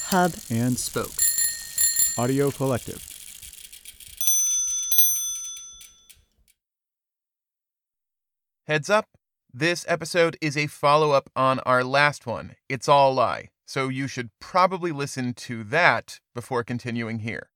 Hub and Spoke Audio Collective. Heads up, this episode is a follow-up on our last one, It's All a Lie, so you should probably listen to that before continuing here.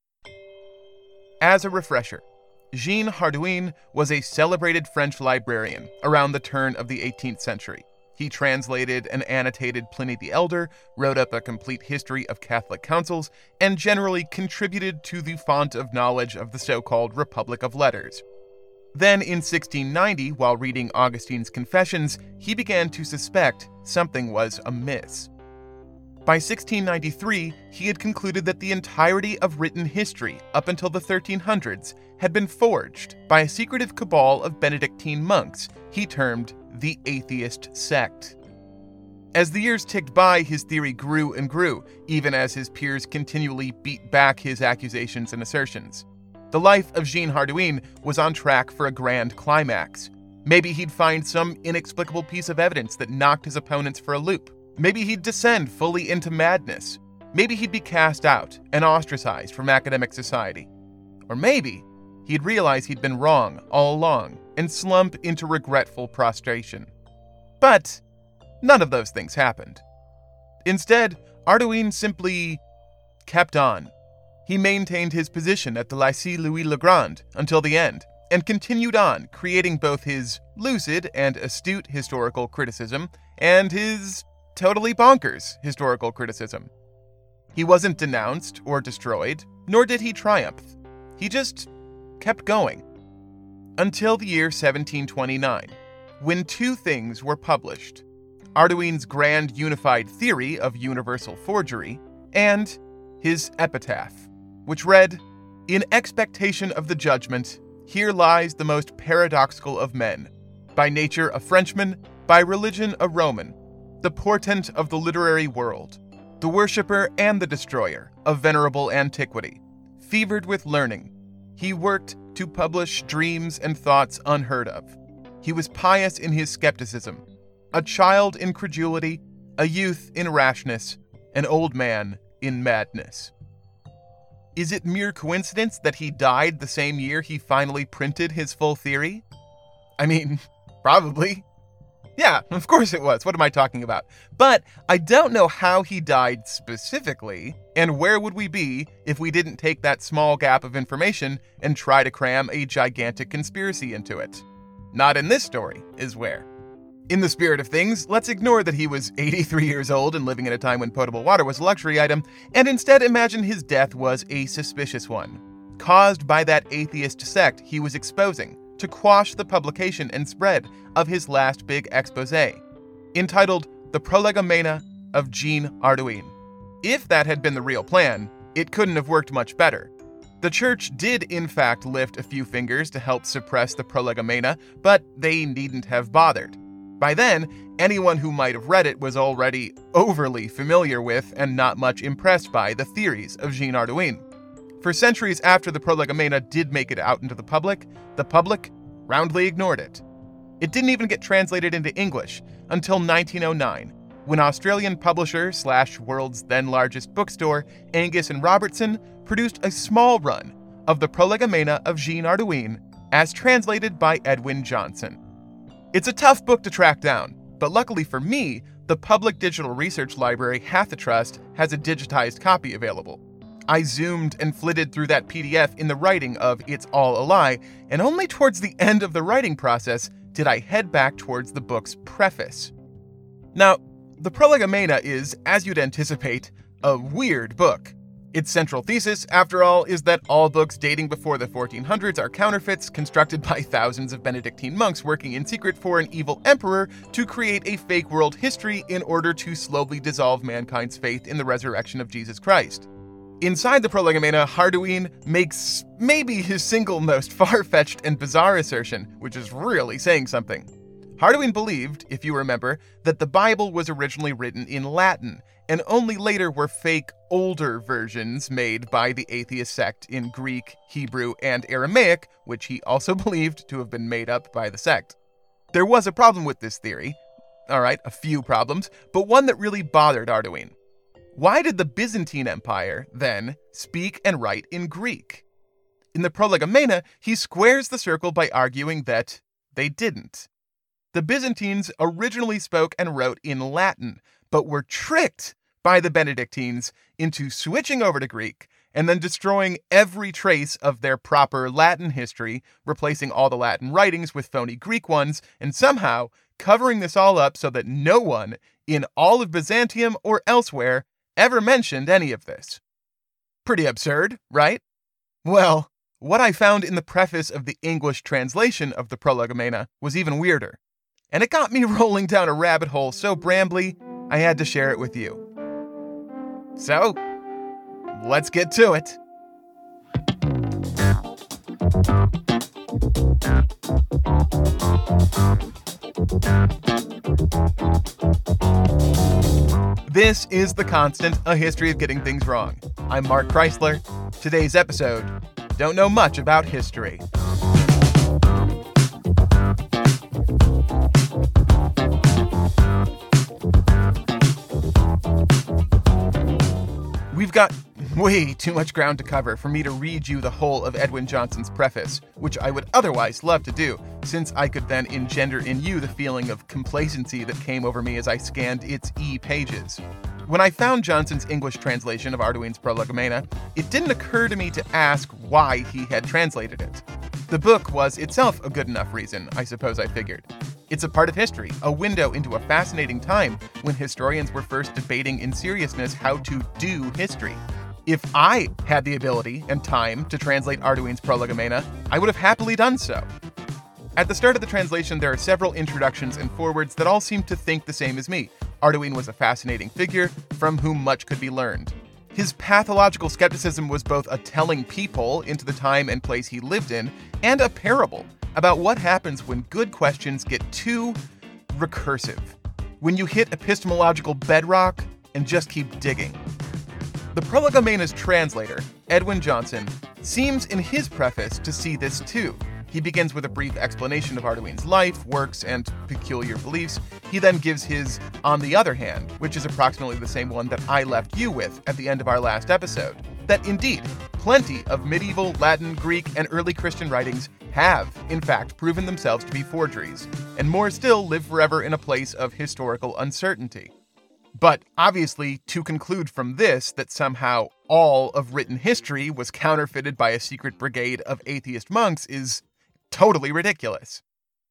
As a refresher, Jean Hardouin was a celebrated French librarian around the turn of the 18th century. He translated and annotated Pliny the Elder, wrote up a complete history of Catholic councils, and generally contributed to the font of knowledge of the so-called Republic of Letters. Then in 1690, while reading Augustine's Confessions, he began to suspect something was amiss. By 1693, he had concluded that the entirety of written history up until the 1300s had been forged by a secretive cabal of Benedictine monks he termed the Atheist Sect. As the years ticked by, his theory grew and grew, even as his peers continually beat back his accusations and assertions. The life of Jean Hardouin was on track for a grand climax. Maybe he'd find some inexplicable piece of evidence that knocked his opponents for a loop. Maybe he'd descend fully into madness. Maybe he'd be cast out and ostracized from academic society. Or maybe he'd realize he'd been wrong all along and slump into regretful prostration. But none of those things happened. Instead, Hardouin simply kept on. He maintained his position at the Lycée Louis-le-Grand until the end, and continued on, creating both his lucid and astute historical criticism and his totally bonkers historical criticism. He wasn't denounced or destroyed, nor did he triumph. He just kept going. Until the year 1729, when two things were published: Hardouin's grand unified theory of universal forgery and his epitaph, which read, "In expectation of the judgment, here lies the most paradoxical of men, by nature a Frenchman, by religion a Roman, the portent of the literary world, the worshipper and the destroyer of venerable antiquity. Fevered with learning, he worked to publish dreams and thoughts unheard of. He was pious in his skepticism, a child in credulity, a youth in rashness, an old man in madness." Is it mere coincidence that he died the same year he finally printed his full theory? I mean, probably. Yeah, of course it was. What am I talking about? But I don't know how he died specifically, and where would we be if we didn't take that small gap of information and try to cram a gigantic conspiracy into it? Not in this story, is where. In the spirit of things, let's ignore that he was 83 years old and living in a time when potable water was a luxury item, and instead imagine his death was a suspicious one, caused by that atheist sect he was exposing to quash the publication and spread of his last big exposé, entitled The Prolegomena of Jean Hardouin. If that had been the real plan, it couldn't have worked much better. The church did in fact lift a few fingers to help suppress the Prolegomena, but they needn't have bothered. By then, anyone who might have read it was already overly familiar with and not much impressed by the theories of Jean Hardouin. For centuries after the Prolegomena did make it out into the public roundly ignored it. It didn't even get translated into English until 1909, when Australian publisher / world's then largest bookstore, Angus and Robertson, produced a small run of the Prolegomena of Jean Hardouin as translated by Edwin Johnson. It's a tough book to track down, but luckily for me, the Public Digital Research Library Hathitrust has a digitized copy available. I zoomed and flitted through that PDF in the writing of It's All a Lie, and only towards the end of the writing process did I head back towards the book's preface. Now, the Prolegomena is, as you'd anticipate, a weird book. Its central thesis, after all, is that all books dating before the 1400s are counterfeits constructed by thousands of Benedictine monks working in secret for an evil emperor to create a fake world history in order to slowly dissolve mankind's faith in the resurrection of Jesus Christ. Inside the Prolegomena, Hardouin makes maybe his single most far-fetched and bizarre assertion, which is really saying something. Hardouin believed, if you remember, that the Bible was originally written in Latin, and only later were fake, older versions made by the atheist sect in Greek, Hebrew, and Aramaic, which he also believed to have been made up by the sect. There was a problem with this theory. All right, a few problems, but one that really bothered Hardouin. Why did the Byzantine Empire, then, speak and write in Greek? In the Prolegomena, he squares the circle by arguing that they didn't. The Byzantines originally spoke and wrote in Latin, but were tricked by the Benedictines into switching over to Greek and then destroying every trace of their proper Latin history, replacing all the Latin writings with phony Greek ones, and somehow covering this all up so that no one in all of Byzantium or elsewhere ever mentioned any of this. Pretty absurd, right? Well, what I found in the preface of the English translation of the Prolegomena was even weirder, and it got me rolling down a rabbit hole so brambly, I had to share it with you. So, let's get to it. This is The Constant, a history of getting things wrong. I'm Mark Chrysler. Today's episode, don't know much about history. We've got way too much ground to cover for me to read you the whole of Edwin Johnson's preface, which I would otherwise love to do, since I could then engender in you the feeling of complacency that came over me as I scanned its pages. When I found Johnson's English translation of Arduin's Prolegomena, it didn't occur to me to ask why he had translated it. The book was itself a good enough reason, I suppose I figured. It's a part of history, a window into a fascinating time when historians were first debating in seriousness how to do history. If I had the ability and time to translate Arduin's Prolegomena, I would have happily done so. At the start of the translation, there are several introductions and forewords that all seem to think the same as me. Arduin was a fascinating figure from whom much could be learned. His pathological skepticism was both a telling peephole into the time and place he lived in, and a parable about what happens when good questions get too recursive. When you hit epistemological bedrock and just keep digging. The Prolegomena's translator, Edwin Johnson, seems in his preface to see this too. He begins with a brief explanation of Arduin's life, works, and peculiar beliefs. He then gives his "on the other hand," which is approximately the same one that I left you with at the end of our last episode. That indeed, plenty of medieval, Latin, Greek, and early Christian writings have, in fact, proven themselves to be forgeries, and more still live forever in a place of historical uncertainty. But obviously, to conclude from this that somehow all of written history was counterfeited by a secret brigade of atheist monks is totally ridiculous.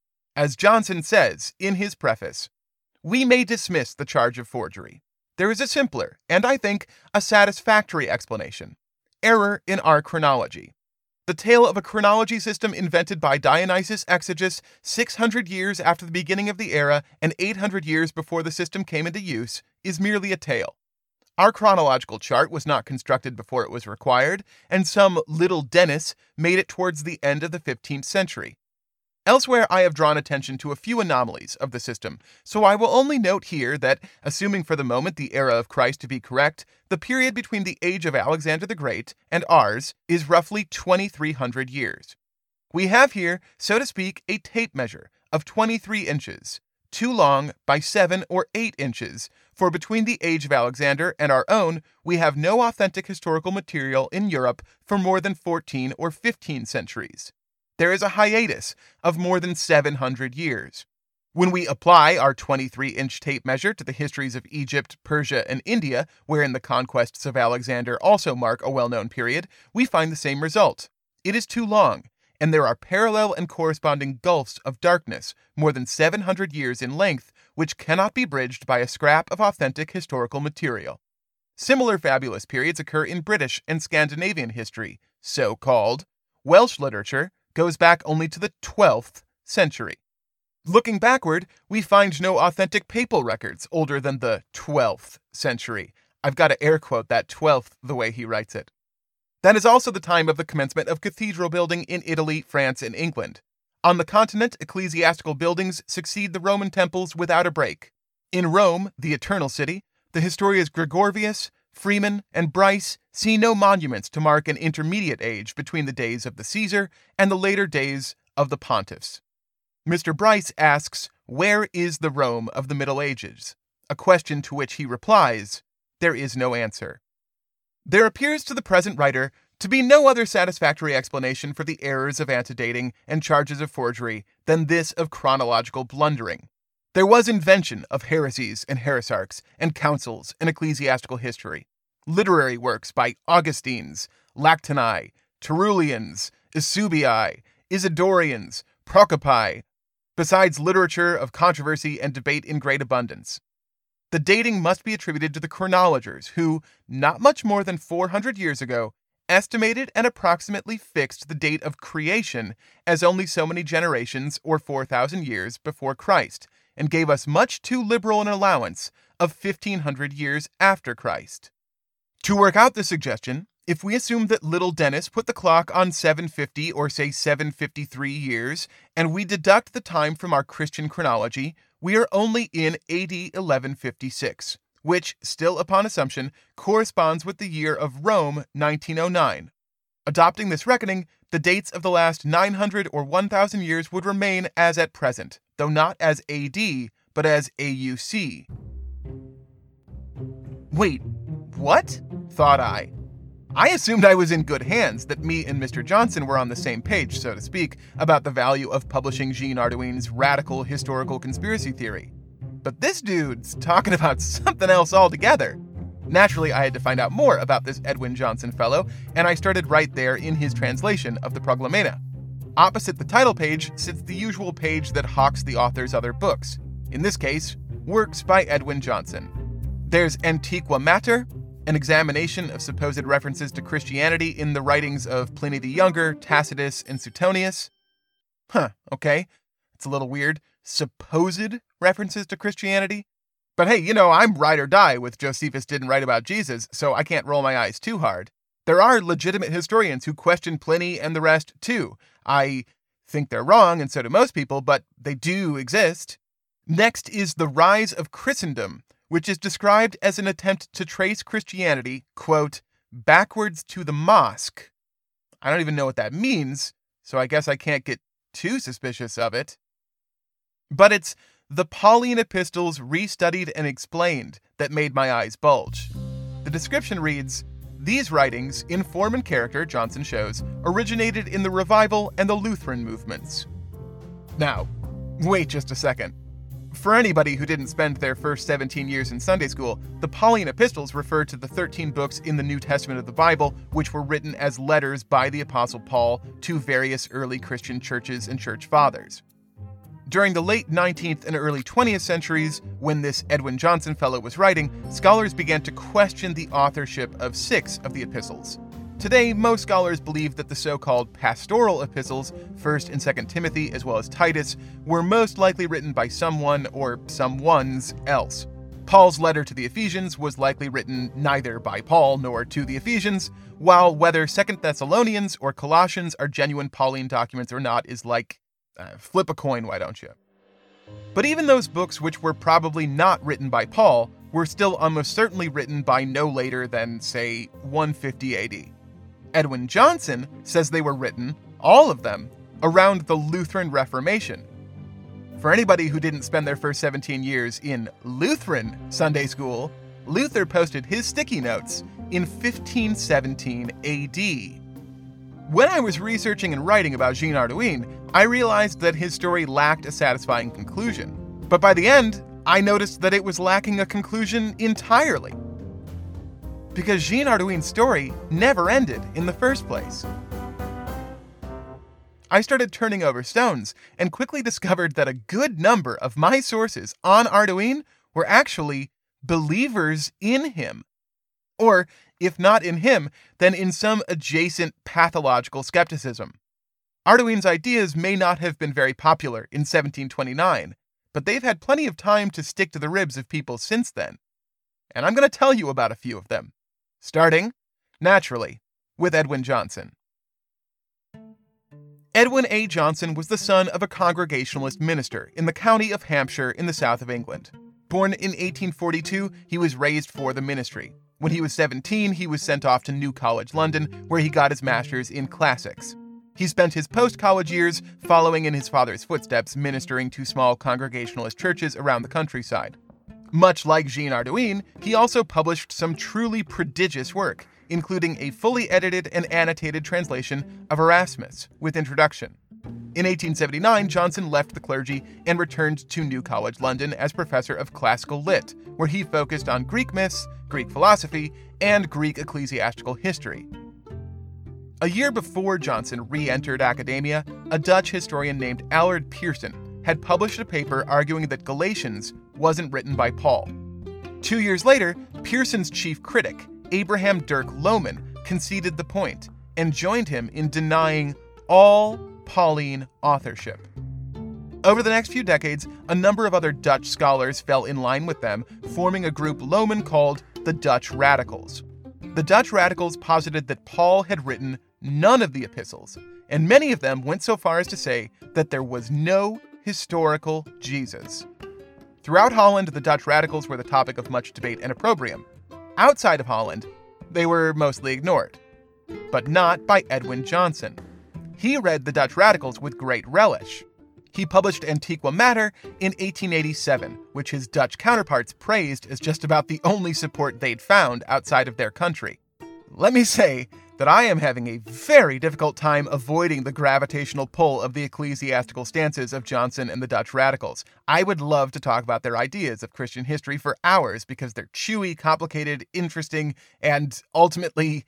As Johnson says in his preface, we may dismiss the charge of forgery. There is a simpler, and I think a satisfactory explanation. Error in our chronology. The tale of a chronology system invented by Dionysius Exiguus 600 years after the beginning of the era and 800 years before the system came into use is merely a tale. Our chronological chart was not constructed before it was required, and some little Dennis made it towards the end of the 15th century. Elsewhere, I have drawn attention to a few anomalies of the system, so I will only note here that, assuming for the moment the era of Christ to be correct, the period between the age of Alexander the Great and ours is roughly 2,300 years. We have here, so to speak, a tape measure of 23 inches, too long by 7 or 8 inches, for between the age of Alexander and our own, we have no authentic historical material in Europe for more than 14 or 15 centuries. There is a hiatus of more than 700 years. When we apply our 23-inch tape measure to the histories of Egypt, Persia, and India, wherein the conquests of Alexander also mark a well-known period, we find the same result. It is too long, and there are parallel and corresponding gulfs of darkness, more than 700 years in length, which cannot be bridged by a scrap of authentic historical material. Similar fabulous periods occur in British and Scandinavian history, so-called. Welsh literature goes back only to the 12th century. Looking backward, we find no authentic papal records older than the 12th century. I've got to air quote that 12th the way he writes it. That is also the time of the commencement of cathedral building in Italy, France, and England. On the continent, ecclesiastical buildings succeed the Roman temples without a break. In Rome, the Eternal City, the historians Gregorvius, Freeman, and Bryce see no monuments to mark an intermediate age between the days of the Caesar and the later days of the pontiffs. Mr. Bryce asks, where is the Rome of the Middle Ages? A question to which he replies, there is no answer. There appears to the present writer to be no other satisfactory explanation for the errors of antedating and charges of forgery than this of chronological blundering. There was invention of heresies and heresiarchs and councils and ecclesiastical history, literary works by Augustines, Lactani, Tertullians, Eusebii, Isidorians, Procopi, besides literature of controversy and debate in great abundance. The dating must be attributed to the chronologers who, not much more than 400 years ago, estimated and approximately fixed the date of creation as only so many generations or 4,000 years before Christ, and gave us much too liberal an allowance of 1,500 years after Christ. To work out this suggestion, if we assume that little Dennis put the clock on 750 or say 753 years, and we deduct the time from our Christian chronology, we are only in AD 1156, which, still upon assumption, corresponds with the year of Rome 1909. Adopting this reckoning, the dates of the last 900 or 1,000 years would remain as at present, though not as AD, but as AUC. Wait, what? Thought I. I assumed I was in good hands, that me and Mr. Johnson were on the same page, so to speak, about the value of publishing Jean Arduin's radical historical conspiracy theory. But this dude's talking about something else altogether. Naturally, I had to find out more about this Edwin Johnson fellow, and I started right there in his translation of the Prolegomena. Opposite the title page sits the usual page that hawks the author's other books. In this case, Works by Edwin Johnson. There's Antiqua Mater, an examination of supposed references to Christianity in the writings of Pliny the Younger, Tacitus, and Suetonius. Okay. It's a little weird. Supposed references to Christianity? But hey, I'm ride or die with Josephus didn't write about Jesus, so I can't roll my eyes too hard. There are legitimate historians who question Pliny and the rest, too. I think they're wrong, and so do most people, but they do exist. Next is The Rise of Christendom, which is described as an attempt to trace Christianity, quote, backwards to the mosque. I don't even know what that means, so I guess I can't get too suspicious of it. But it's the Pauline epistles restudied and explained that made my eyes bulge. The description reads, these writings, in form and character, Johnson shows, originated in the Revival and the Lutheran movements. Now, wait just a second. For anybody who didn't spend their first 17 years in Sunday school, the Pauline epistles refer to the 13 books in the New Testament of the Bible, which were written as letters by the Apostle Paul to various early Christian churches and church fathers. During the late 19th and early 20th centuries, when this Edwin Johnson fellow was writing, scholars began to question the authorship of 6 of the epistles. Today, most scholars believe that the so-called pastoral epistles, 1st and 2nd Timothy as well as Titus, were most likely written by someone or someones else. Paul's letter to the Ephesians was likely written neither by Paul nor to the Ephesians, while whether 2nd Thessalonians or Colossians are genuine Pauline documents or not is like, flip a coin, why don't you? But even those books which were probably not written by Paul were still almost certainly written by no later than, say, 150 AD. Edwin Johnson says they were written, all of them, around the Lutheran Reformation. For anybody who didn't spend their first 17 years in Lutheran Sunday school, Luther posted his sticky notes in 1517 AD. When I was researching and writing about Jean Arduin, I realized that his story lacked a satisfying conclusion. But by the end, I noticed that it was lacking a conclusion entirely. Because Jean Arduin's story never ended in the first place. I started turning over stones and quickly discovered that a good number of my sources on Arduin were actually believers in him. Or, if not in him, then in some adjacent pathological skepticism. Arduin's ideas may not have been very popular in 1729, but they've had plenty of time to stick to the ribs of people since then. And I'm going to tell you about a few of them. Starting, naturally, with Edwin Johnson. Edwin A. Johnson was the son of a Congregationalist minister in the county of Hampshire in the south of England. Born in 1842, he was raised for the ministry. When he was 17, he was sent off to New College, London, where he got his master's in classics. He spent his post-college years following in his father's footsteps, ministering to small Congregationalist churches around the countryside. Much like Jean Ardouin, he also published some truly prodigious work, including a fully edited and annotated translation of Erasmus with introduction. In 1879, Johnson left the clergy and returned to New College, London as professor of classical lit, where he focused on Greek myths, Greek philosophy, and Greek ecclesiastical history. A year before Johnson re-entered academia, a Dutch historian named Allard Pearson had published a paper arguing that Galatians wasn't written by Paul. 2 years later, Pearson's chief critic, Abraham Dirk Lohman, conceded the point and joined him in denying all Pauline authorship. Over the next few decades, a number of other Dutch scholars fell in line with them, forming a group Lohman called the Dutch Radicals. The Dutch Radicals posited that Paul had written none of the epistles, and many of them went so far as to say that there was no historical Jesus. Throughout Holland, the Dutch Radicals were the topic of much debate and opprobrium. Outside of Holland, they were mostly ignored. But not by Edwin Johnson. He read the Dutch Radicals with great relish. He published Antiqua Mater in 1887, which his Dutch counterparts praised as just about the only support they'd found outside of their country. Let me say that I am having a very difficult time avoiding the gravitational pull of the ecclesiastical stances of Johnson and the Dutch Radicals. I would love to talk about their ideas of Christian history for hours because they're chewy, complicated, interesting, and ultimately,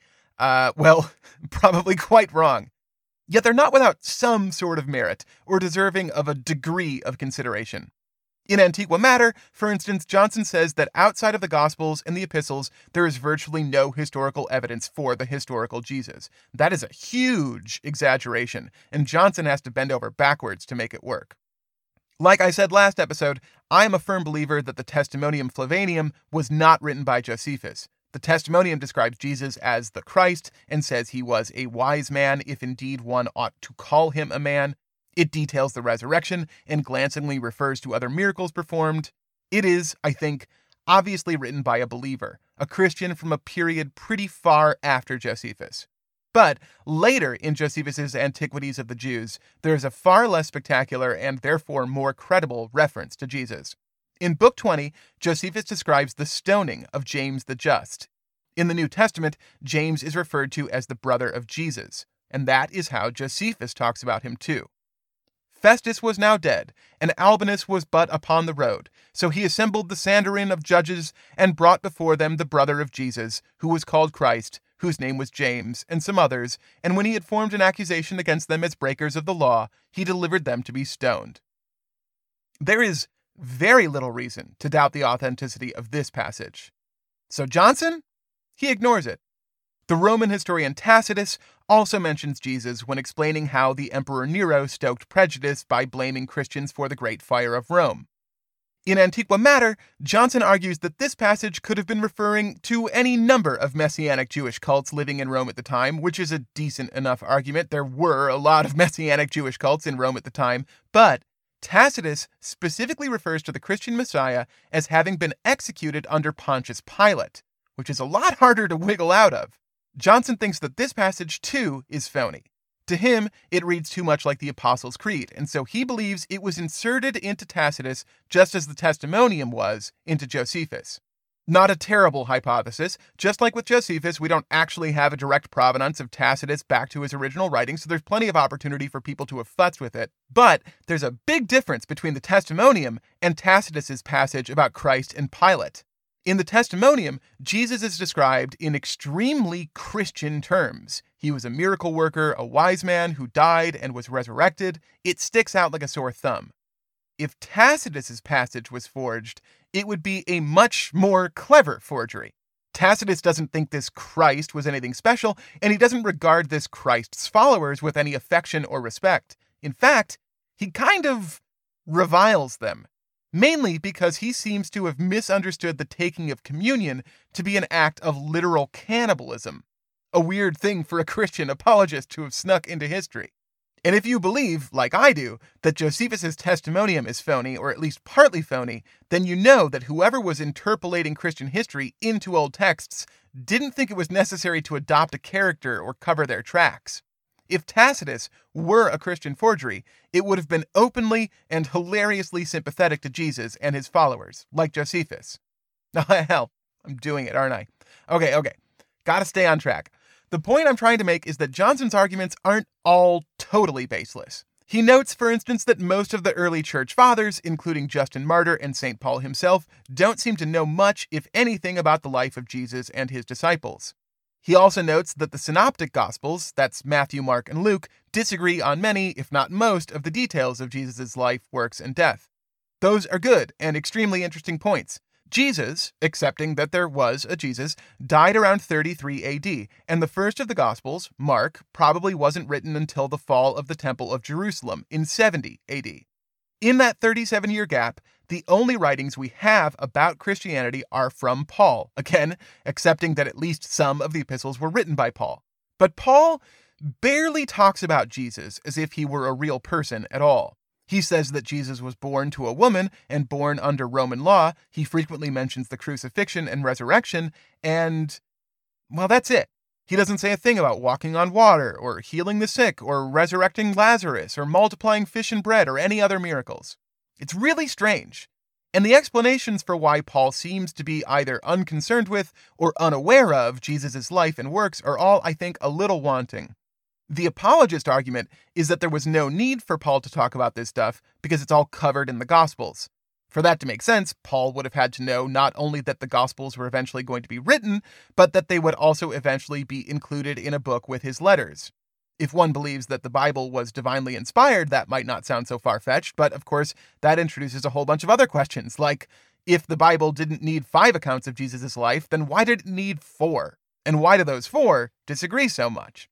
probably quite wrong. Yet they're not without some sort of merit or deserving of a degree of consideration. In Antiqua Mater, for instance, Johnson says that outside of the Gospels and the Epistles, there is virtually no historical evidence for the historical Jesus. That is a huge exaggeration, and Johnson has to bend over backwards to make it work. Like I said last episode, I am a firm believer that the Testimonium Flavanium was not written by Josephus. The Testimonium describes Jesus as the Christ and says he was a wise man, if indeed one ought to call him a man. It details the resurrection and glancingly refers to other miracles performed. It is, I think, obviously written by a believer, a Christian from a period pretty far after Josephus. But later in Josephus's Antiquities of the Jews, there is a far less spectacular and therefore more credible reference to Jesus. In Book 20, Josephus describes the stoning of James the Just. In the New Testament, James is referred to as the brother of Jesus, and that is how Josephus talks about him too. Festus was now dead, and Albinus was but upon the road. So he assembled the Sanhedrin of judges and brought before them the brother of Jesus, who was called Christ, whose name was James, and some others, and when he had formed an accusation against them as breakers of the law, he delivered them to be stoned. There is very little reason to doubt the authenticity of this passage. So Johnson? He ignores it. The Roman historian Tacitus also mentions Jesus when explaining how the Emperor Nero stoked prejudice by blaming Christians for the Great Fire of Rome. In Antiqua Mater, Johnson argues that this passage could have been referring to any number of Messianic Jewish cults living in Rome at the time, which is a decent enough argument. There were a lot of Messianic Jewish cults in Rome at the time, but Tacitus specifically refers to the Christian Messiah as having been executed under Pontius Pilate, which is a lot harder to wiggle out of. Johnson thinks that this passage, too, is phony. To him, it reads too much like the Apostles' Creed, and so he believes it was inserted into Tacitus just as the Testimonium was into Josephus. Not a terrible hypothesis. Just like with Josephus, we don't actually have a direct provenance of Tacitus back to his original writing, so there's plenty of opportunity for people to have futzed with it. But there's a big difference between the Testimonium and Tacitus's passage about Christ and Pilate. In the Testimonium, Jesus is described in extremely Christian terms. He was a miracle worker, a wise man who died and was resurrected. It sticks out like a sore thumb. If Tacitus's passage was forged, it would be a much more clever forgery. Tacitus doesn't think this Christ was anything special, and he doesn't regard this Christ's followers with any affection or respect. In fact, he kind of reviles them. Mainly because he seems to have misunderstood the taking of communion to be an act of literal cannibalism. A weird thing for a Christian apologist to have snuck into history. And if you believe, like I do, that Josephus's Testimonium is phony, or at least partly phony, then you know that whoever was interpolating Christian history into old texts didn't think it was necessary to adopt a character or cover their tracks. If Tacitus were a Christian forgery, it would have been openly and hilariously sympathetic to Jesus and his followers, like Josephus. Hell, I'm doing it, aren't I? Okay. Gotta stay on track. The point I'm trying to make is that Johnson's arguments aren't all totally baseless. He notes, for instance, that most of the early church fathers, including Justin Martyr and St. Paul himself, don't seem to know much, if anything, about the life of Jesus and his disciples. He also notes that the synoptic gospels, that's Matthew, Mark, and Luke, disagree on many, if not most, of the details of Jesus' life, works, and death. Those are good and extremely interesting points. Jesus, accepting that there was a Jesus, died around 33 AD, and the first of the Gospels, Mark, probably wasn't written until the fall of the Temple of Jerusalem in 70 AD. In that 37-year gap, the only writings we have about Christianity are from Paul, again, accepting that at least some of the epistles were written by Paul. But Paul barely talks about Jesus as if he were a real person at all. He says that Jesus was born to a woman and born under Roman law. He frequently mentions the crucifixion and resurrection, and, well, that's it. He doesn't say a thing about walking on water, or healing the sick, or resurrecting Lazarus, or multiplying fish and bread, or any other miracles. It's really strange. And the explanations for why Paul seems to be either unconcerned with or unaware of Jesus' life and works are all, I think, a little wanting. The apologist argument is that there was no need for Paul to talk about this stuff because it's all covered in the Gospels. For that to make sense, Paul would have had to know not only that the Gospels were eventually going to be written, but that they would also eventually be included in a book with his letters. If one believes that the Bible was divinely inspired, that might not sound so far-fetched, but of course, that introduces a whole bunch of other questions, like, if the Bible didn't need 5 accounts of Jesus' life, then why did it need 4? And why do those 4 disagree so much?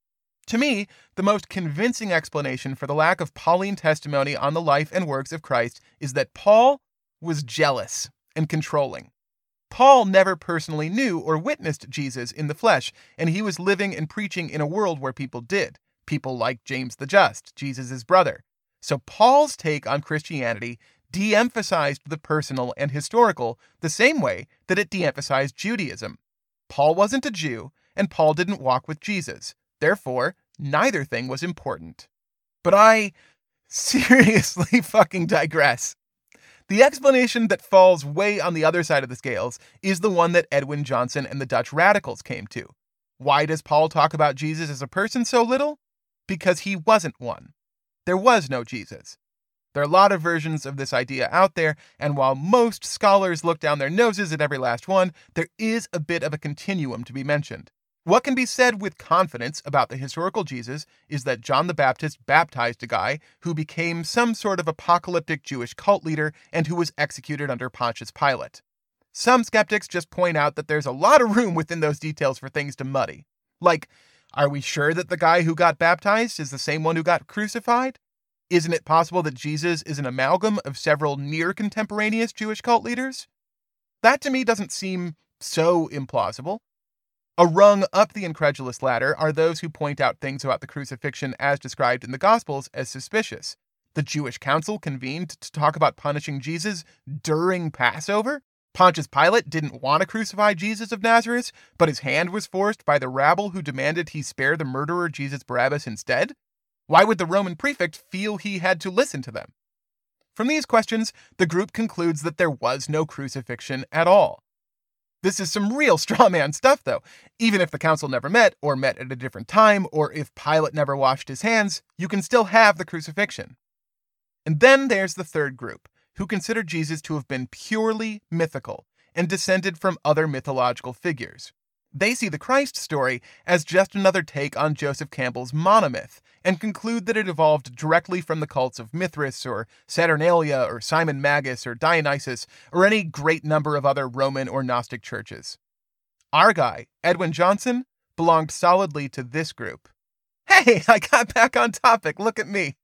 To me, the most convincing explanation for the lack of Pauline testimony on the life and works of Christ is that Paul was jealous and controlling. Paul never personally knew or witnessed Jesus in the flesh, and he was living and preaching in a world where people did. People like James the Just, Jesus' brother. So Paul's take on Christianity de-emphasized the personal and historical the same way that it de-emphasized Judaism. Paul wasn't a Jew, and Paul didn't walk with Jesus. Therefore, neither thing was important. But I seriously fucking digress. The explanation that falls way on the other side of the scales is the one that Edwin Johnson and the Dutch radicals came to. Why does Paul talk about Jesus as a person so little? Because he wasn't one. There was no Jesus. There are a lot of versions of this idea out there, and while most scholars look down their noses at every last one, there is a bit of a continuum to be mentioned. What can be said with confidence about the historical Jesus is that John the Baptist baptized a guy who became some sort of apocalyptic Jewish cult leader and who was executed under Pontius Pilate. Some skeptics just point out that there's a lot of room within those details for things to muddy. Like, are we sure that the guy who got baptized is the same one who got crucified? Isn't it possible that Jesus is an amalgam of several near-contemporaneous Jewish cult leaders? That to me doesn't seem so implausible. A rung up the incredulous ladder are those who point out things about the crucifixion as described in the Gospels as suspicious. The Jewish council convened to talk about punishing Jesus during Passover? Pontius Pilate didn't want to crucify Jesus of Nazareth, but his hand was forced by the rabble who demanded he spare the murderer Jesus Barabbas instead? Why would the Roman prefect feel he had to listen to them? From these questions, the group concludes that there was no crucifixion at all. This is some real straw man stuff, though. Even if the council never met, or met at a different time, or if Pilate never washed his hands, you can still have the crucifixion. And then there's the third group, who consider Jesus to have been purely mythical and descended from other mythological figures. They see the Christ story as just another take on Joseph Campbell's monomyth, and conclude that it evolved directly from the cults of Mithras, or Saturnalia, or Simon Magus, or Dionysus, or any great number of other Roman or Gnostic churches. Our guy, Edwin Johnson, belonged solidly to this group. Hey, I got back on topic, look at me.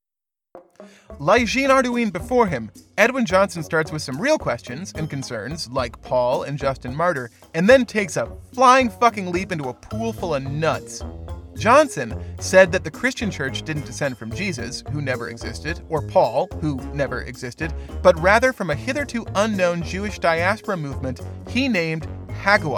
Like Jean Arduin before him, Edwin Johnson starts with some real questions and concerns, like Paul and Justin Martyr, and then takes a flying fucking leap into a pool full of nuts. Johnson said that the Christian church didn't descend from Jesus, who never existed, or Paul, who never existed, but rather from a hitherto unknown Jewish diaspora movement he named Haggai.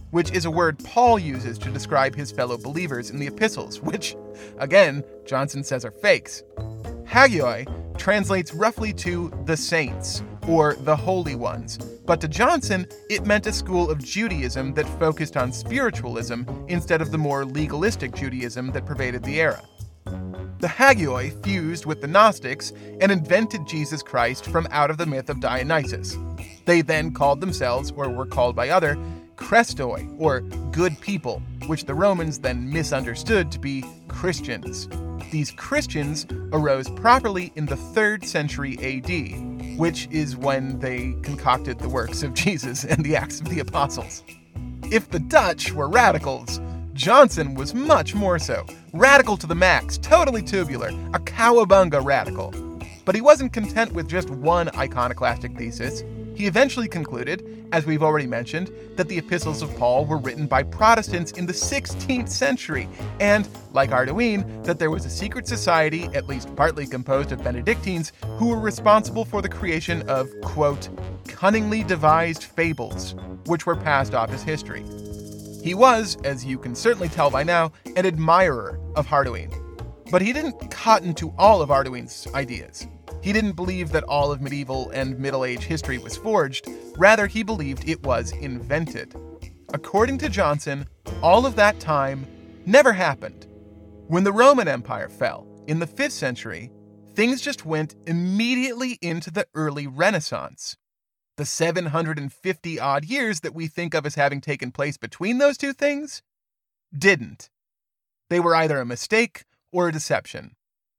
which is a word Paul uses to describe his fellow believers in the epistles, which, again, Johnson says are fakes. Hagioi translates roughly to the saints, or the holy ones, but to Johnson, it meant a school of Judaism that focused on spiritualism instead of the more legalistic Judaism that pervaded the era. The Hagioi fused with the Gnostics and invented Jesus Christ from out of the myth of Dionysus. They then called themselves, or were called by other, Christoi, or good people, which the Romans then misunderstood to be Christians. These Christians arose properly in the 3rd century AD, which is when they concocted the works of Jesus and the Acts of the Apostles. If the Dutch were radicals, Johnson was much more so. Radical to the max, totally tubular, a cowabunga radical. But he wasn't content with just one iconoclastic thesis. He eventually concluded, as we've already mentioned, that the epistles of Paul were written by Protestants in the 16th century, and, like Arduin, that there was a secret society, at least partly composed of Benedictines, who were responsible for the creation of, quote, cunningly devised fables, which were passed off as history. He was, as you can certainly tell by now, an admirer of Arduin. But he didn't cotton to all of Arduin's ideas. He didn't believe that all of medieval and Middle Age history was forged. Rather, he believed it was invented. According to Johnson, all of that time never happened. When the Roman Empire fell in the 5th century, things just went immediately into the early Renaissance. The 750-odd years that we think of as having taken place between those two things didn't. They were either a mistake or a deception.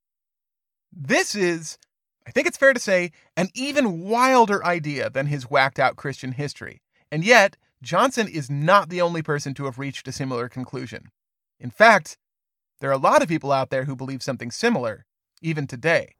This is, I think it's fair to say, an even wilder idea than his whacked-out Christian history. And yet, Johnson is not the only person to have reached a similar conclusion. In fact, there are a lot of people out there who believe something similar, even today.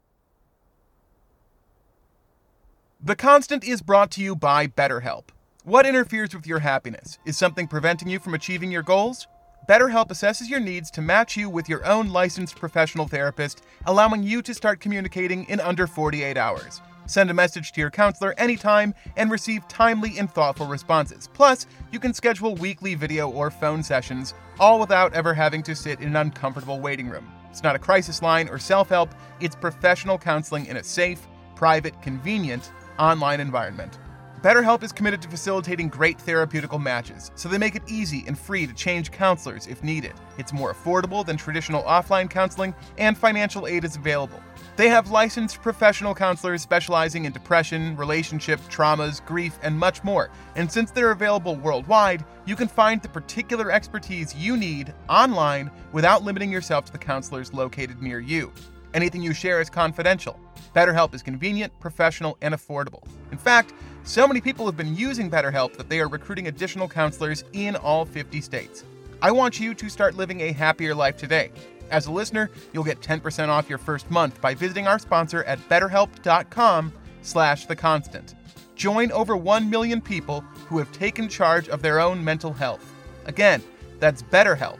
The Constant is brought to you by BetterHelp. What interferes with your happiness? Is something preventing you from achieving your goals? BetterHelp assesses your needs to match you with your own licensed professional therapist, allowing you to start communicating in under 48 hours. Send a message to your counselor anytime and receive timely and thoughtful responses. Plus, you can schedule weekly video or phone sessions, all without ever having to sit in an uncomfortable waiting room. It's not a crisis line or self-help, it's professional counseling in a safe, private, convenient, online environment. BetterHelp is committed to facilitating great therapeutical matches, so they make it easy and free to change counselors if needed. It's more affordable than traditional offline counseling, and financial aid is available. They have licensed professional counselors specializing in depression, relationship, traumas, grief, and much more. And since they're available worldwide, you can find the particular expertise you need online without limiting yourself to the counselors located near you. Anything you share is confidential. BetterHelp is convenient, professional, and affordable. In fact, so many people have been using BetterHelp that they are recruiting additional counselors in all 50 states. I want you to start living a happier life today. As a listener, you'll get 10% off your first month by visiting our sponsor at betterhelp.com/theconstant. Join over 1 million people who have taken charge of their own mental health. Again, that's BetterHelp,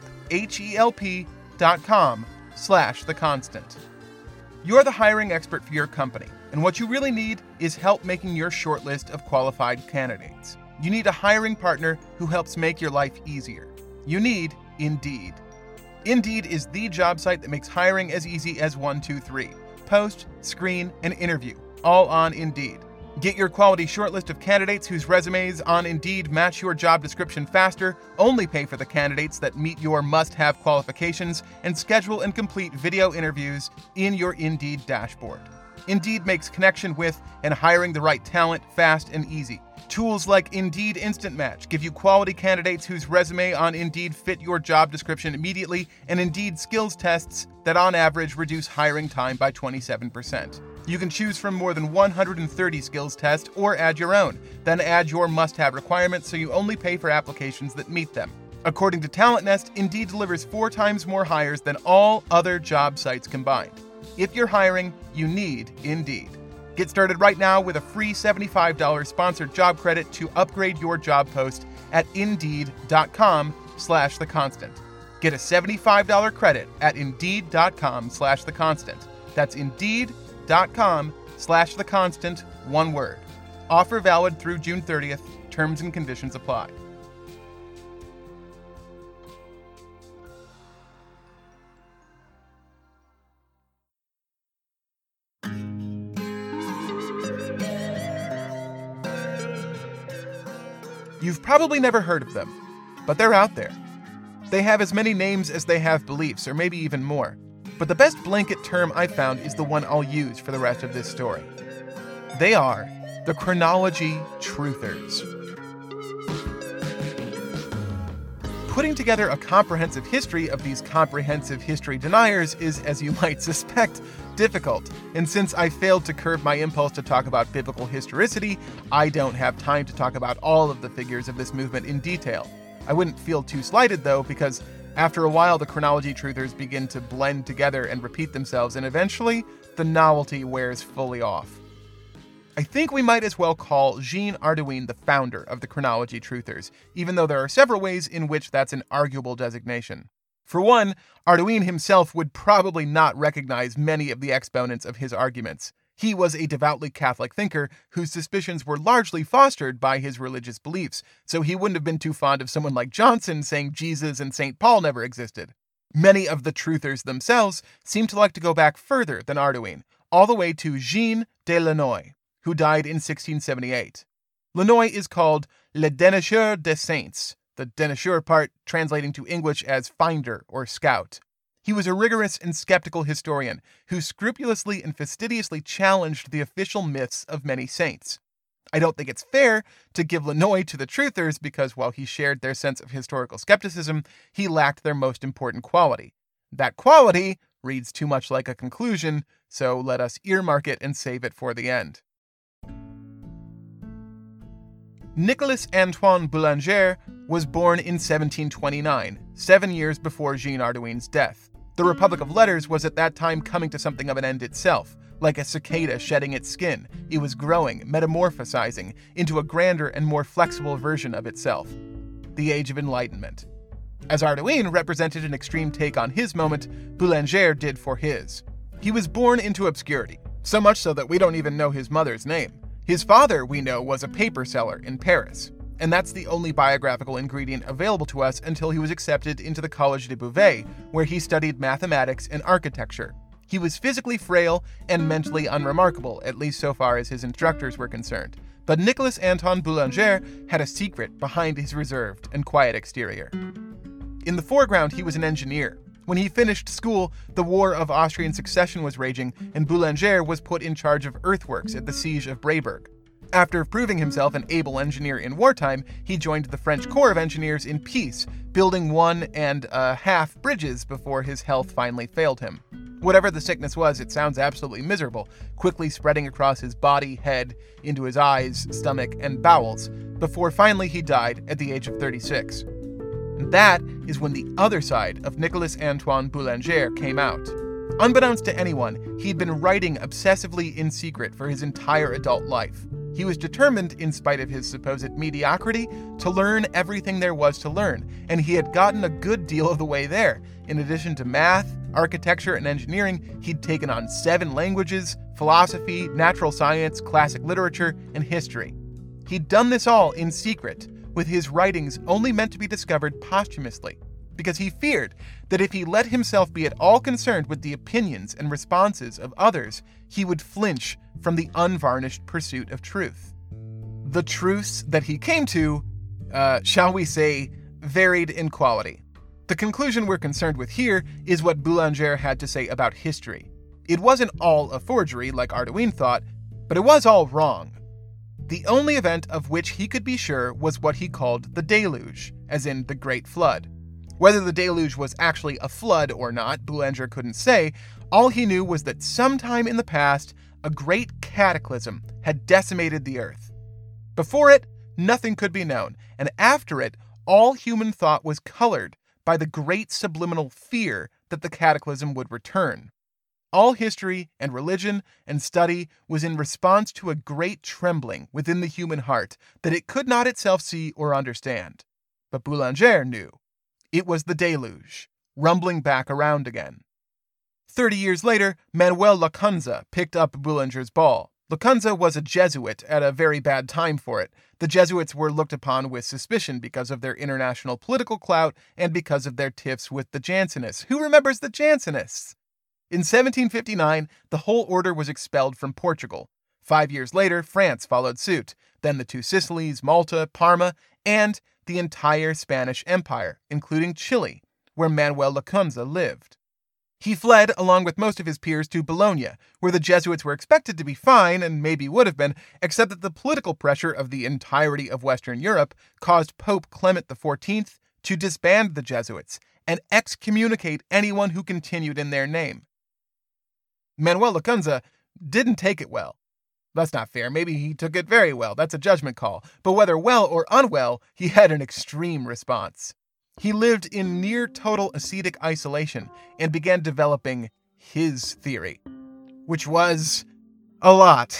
HELP.com/theconstant. You're the hiring expert for your company, and what you really need is help making your shortlist of qualified candidates. You need a hiring partner who helps make your life easier. You need Indeed. Indeed is the job site that makes hiring as easy as 1, 2, 3. Post, screen, and interview, all on Indeed. Get your quality shortlist of candidates whose resumes on Indeed match your job description faster, only pay for the candidates that meet your must-have qualifications, and schedule and complete video interviews in your Indeed dashboard. Indeed makes connection with and hiring the right talent fast and easy. Tools like Indeed Instant Match give you quality candidates whose resume on Indeed fit your job description immediately, and Indeed skills tests that on average reduce hiring time by 27%. You can choose from more than 130 skills tests or add your own, then add your must-have requirements so you only pay for applications that meet them. According to Talent Nest, Indeed delivers 4 times more hires than all other job sites combined. If you're hiring, you need Indeed. Get started right now with a free $75 sponsored job credit to upgrade your job post at Indeed.com/theconstant. Get a $75 credit at Indeed.com/theconstant. That's Indeed.com/theconstant, one word. Offer valid through June 30th. Terms and conditions apply. You've probably never heard of them, but they're out there. They have as many names as they have beliefs, or maybe even more. But the best blanket term I've found is the one I'll use for the rest of this story. They are the chronology truthers. Putting together a comprehensive history of these comprehensive history deniers is, as you might suspect, difficult. And since I failed to curb my impulse to talk about biblical historicity, I don't have time to talk about all of the figures of this movement in detail. I wouldn't feel too slighted, though, because after a while the chronology truthers begin to blend together and repeat themselves, and eventually the novelty wears fully off. I think we might as well call Jean Arduin the founder of the chronology truthers, even though there are several ways in which that's an arguable designation. For one, Arduin himself would probably not recognize many of the exponents of his arguments. He was a devoutly Catholic thinker whose suspicions were largely fostered by his religious beliefs, so he wouldn't have been too fond of someone like Johnson saying Jesus and St. Paul never existed. Many of the truthers themselves seem to like to go back further than Arduin, all the way to Jean de Lannoy, who died in 1678. Lannoy is called Le Dénicheur des Saints, the dénicheur part translating to English as finder or scout. He was a rigorous and skeptical historian who scrupulously and fastidiously challenged the official myths of many saints. I don't think it's fair to give Lannoy to the truthers because while he shared their sense of historical skepticism, he lacked their most important quality. That quality reads too much like a conclusion, so let us earmark it and save it for the end. Nicolas Antoine Boulanger was born in 1729, 7 years before Jean Arduin's death. The Republic of Letters was at that time coming to something of an end itself. Like a cicada shedding its skin, it was growing, metamorphosizing into a grander and more flexible version of itself. The Age of Enlightenment. As Arduin represented an extreme take on his moment, Boulanger did for his. He was born into obscurity, so much so that we don't even know his mother's name. His father, we know, was a paper seller in Paris, and that's the only biographical ingredient available to us until he was accepted into the Collège de Beauvais, where he studied mathematics and architecture. He was physically frail and mentally unremarkable, at least so far as his instructors were concerned. But Nicolas Antoine Boulanger had a secret behind his reserved and quiet exterior. In the foreground, he was an engineer. When he finished school, the War of Austrian Succession was raging, and Boulanger was put in charge of earthworks at the Siege of Breiburg. After proving himself an able engineer in wartime, he joined the French Corps of Engineers in peace, building 1.5 bridges before his health finally failed him. Whatever the sickness was, it sounds absolutely miserable, quickly spreading across his body, head, into his eyes, stomach, and bowels, before finally he died at the age of 36. And that is when the other side of Nicolas Antoine Boulanger came out. Unbeknownst to anyone, he'd been writing obsessively in secret for his entire adult life. He was determined, in spite of his supposed mediocrity, to learn everything there was to learn, and he had gotten a good deal of the way there. In addition to math, architecture, and engineering, he'd taken on 7 languages, philosophy, natural science, classic literature, and history. He'd done this all in secret, with his writings only meant to be discovered posthumously, because he feared that if he let himself be at all concerned with the opinions and responses of others, he would flinch from the unvarnished pursuit of truth. The truths that he came to, shall we say, varied in quality. The conclusion we're concerned with here is what Boulanger had to say about history. It wasn't all a forgery like Arduin thought, but it was all wrong. The only event of which he could be sure was what he called the deluge, as in the Great Flood. Whether the deluge was actually a flood or not, Boulanger couldn't say. All he knew was that sometime in the past, a great cataclysm had decimated the earth. Before it, nothing could be known, and after it, all human thought was colored by the great subliminal fear that the cataclysm would return. All history and religion and study was in response to a great trembling within the human heart that it could not itself see or understand. But Boulanger knew. It was the deluge, rumbling back around again. 30 years later, Manuel Lacunza picked up Boulanger's ball. Lacunza was a Jesuit at a very bad time for it. The Jesuits were looked upon with suspicion because of their international political clout and because of their tiffs with the Jansenists. Who remembers the Jansenists? In 1759, the whole order was expelled from Portugal. 5 years later, France followed suit, then the two Sicilies, Malta, Parma, and the entire Spanish Empire, including Chile, where Manuel Lacunza lived. He fled, along with most of his peers, to Bologna, where the Jesuits were expected to be fine, and maybe would have been, except that the political pressure of the entirety of Western Europe caused Pope Clement XIV to disband the Jesuits and excommunicate anyone who continued in their name. Manuel Lacunza didn't take it well. That's not fair. Maybe he took it very well. That's a judgment call. But whether well or unwell, he had an extreme response. He lived in near total ascetic isolation and began developing his theory, which was a lot.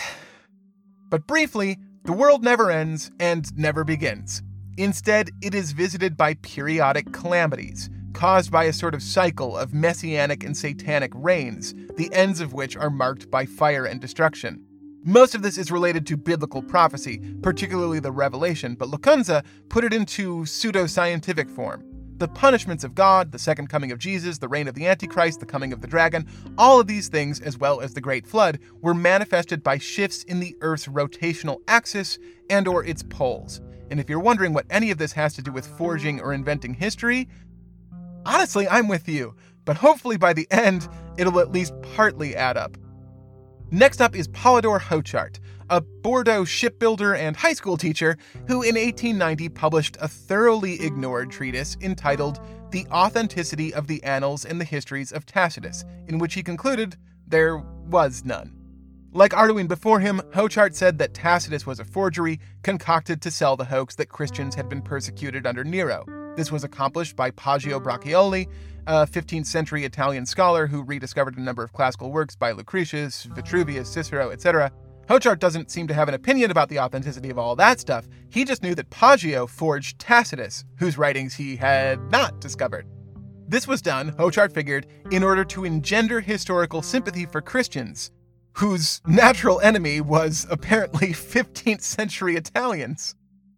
But briefly, the world never ends and never begins. Instead, it is visited by periodic calamities, caused by a sort of cycle of messianic and satanic reigns, the ends of which are marked by fire and destruction. Most of this is related to biblical prophecy, particularly the Revelation, but Lacunza put it into pseudo-scientific form. The punishments of God, the second coming of Jesus, the reign of the Antichrist, the coming of the dragon, all of these things, as well as the Great Flood, were manifested by shifts in the Earth's rotational axis and/or its poles. And if you're wondering what any of this has to do with forging or inventing history, honestly, I'm with you, but hopefully by the end, it'll at least partly add up. Next up is Polydore Hochart, a Bordeaux shipbuilder and high school teacher who in 1890 published a thoroughly ignored treatise entitled The Authenticity of the Annals and the Histories of Tacitus, in which he concluded there was none. Like Arduin before him, Hochart said that Tacitus was a forgery concocted to sell the hoax that Christians had been persecuted under Nero. This was accomplished by Poggio Braccioli, a 15th century Italian scholar who rediscovered a number of classical works by Lucretius, Vitruvius, Cicero, etc. Hochart doesn't seem to have an opinion about the authenticity of all that stuff. He just knew that Poggio forged Tacitus, whose writings he had not discovered. This was done, Hochart figured, in order to engender historical sympathy for Christians, whose natural enemy was apparently 15th century Italians.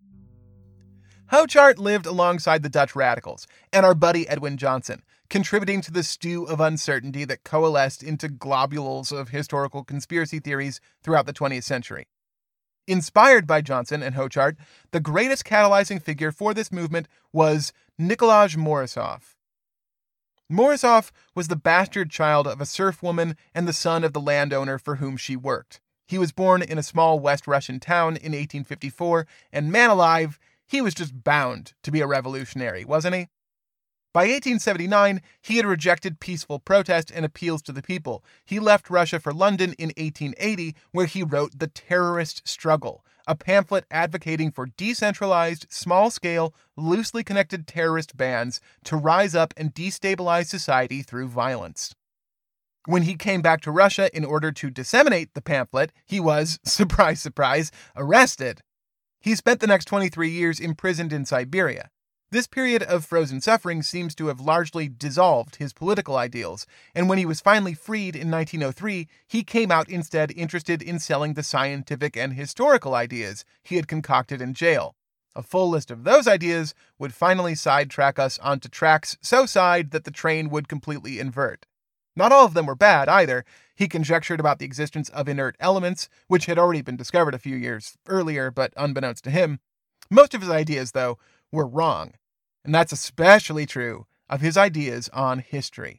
Hochart lived alongside the Dutch radicals and our buddy Edwin Johnson, contributing to the stew of uncertainty that coalesced into globules of historical conspiracy theories throughout the 20th century. Inspired by Johnson and Hochart, the greatest catalyzing figure for this movement was Nikolaj Morisov. Morisov was the bastard child of a serf woman and the son of the landowner for whom she worked. He was born in a small West Russian town in 1854, and man alive, he was just bound to be a revolutionary, wasn't he? By 1879, he had rejected peaceful protest and appeals to the people. He left Russia for London in 1880, where he wrote The Terrorist Struggle, a pamphlet advocating for decentralized, small-scale, loosely connected terrorist bands to rise up and destabilize society through violence. When he came back to Russia in order to disseminate the pamphlet, he was, surprise, surprise, arrested. He spent the next 23 years imprisoned in Siberia. This period of frozen suffering seems to have largely dissolved his political ideals, and when he was finally freed in 1903, he came out instead interested in selling the scientific and historical ideas he had concocted in jail. A full list of those ideas would finally sidetrack us onto tracks so side that the train would completely invert. Not all of them were bad, either. He conjectured about the existence of inert elements, which had already been discovered a few years earlier, but unbeknownst to him. Most of his ideas, though, were wrong. And that's especially true of his ideas on history.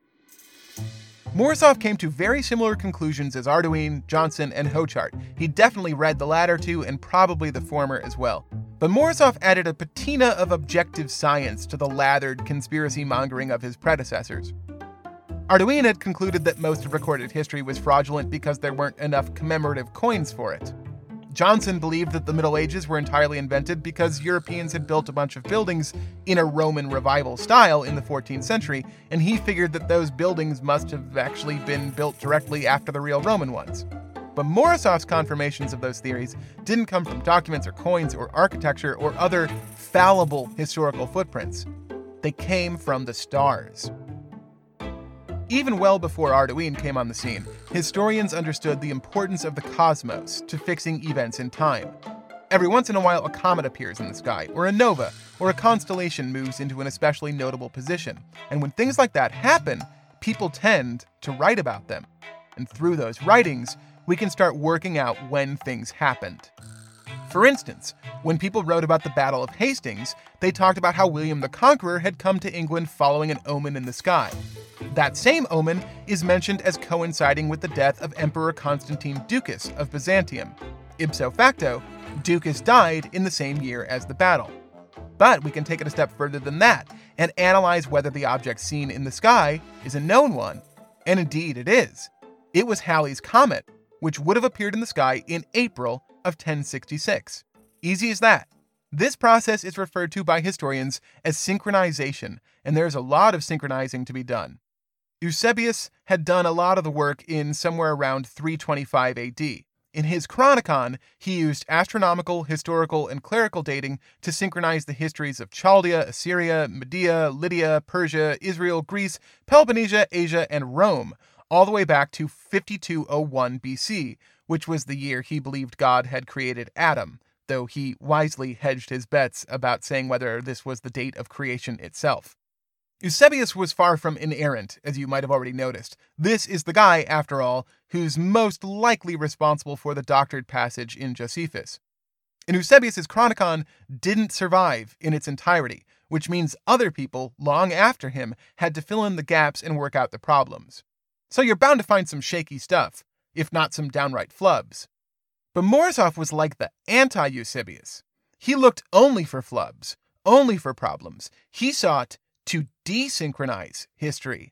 Morisov came to very similar conclusions as Arduin, Johnson, and Hochart. He definitely read the latter two, and probably the former as well. But Morisov added a patina of objective science to the lathered conspiracy mongering of his predecessors. Arduin had concluded that most of recorded history was fraudulent because there weren't enough commemorative coins for it. Johnson believed that the Middle Ages were entirely invented because Europeans had built a bunch of buildings in a Roman revival style in the 14th century, and he figured that those buildings must have actually been built directly after the real Roman ones. But Morisov's confirmations of those theories didn't come from documents or coins or architecture or other fallible historical footprints. They came from the stars. Even well before Arduin came on the scene, historians understood the importance of the cosmos to fixing events in time. Every once in a while, a comet appears in the sky, or a nova, or a constellation moves into an especially notable position. And when things like that happen, people tend to write about them. And through those writings, we can start working out when things happened. For instance, when people wrote about the Battle of Hastings, they talked about how William the Conqueror had come to England following an omen in the sky. That same omen is mentioned as coinciding with the death of Emperor Constantine Ducas of Byzantium. Ipso facto, Ducas died in the same year as the battle. But we can take it a step further than that and analyze whether the object seen in the sky is a known one. And indeed it is. It was Halley's Comet, which would have appeared in the sky in April of 1066. Easy as that. This process is referred to by historians as synchronization, and there is a lot of synchronizing to be done. Eusebius had done a lot of the work in somewhere around 325 AD. In his Chronicon, he used astronomical, historical, and clerical dating to synchronize the histories of Chaldea, Assyria, Media, Lydia, Persia, Israel, Greece, Peloponnesia, Asia, and Rome, all the way back to 5201 BC, which was the year he believed God had created Adam, though he wisely hedged his bets about saying whether this was the date of creation itself. Eusebius was far from inerrant, as you might have already noticed. This is the guy, after all, who's most likely responsible for the doctored passage in Josephus. And Eusebius's Chronicon didn't survive in its entirety, which means other people, long after him, had to fill in the gaps and work out the problems. So you're bound to find some shaky stuff, if not some downright flubs. But Morozov was like the anti-Eusebius. He looked only for flubs, only for problems. He sought to desynchronize history.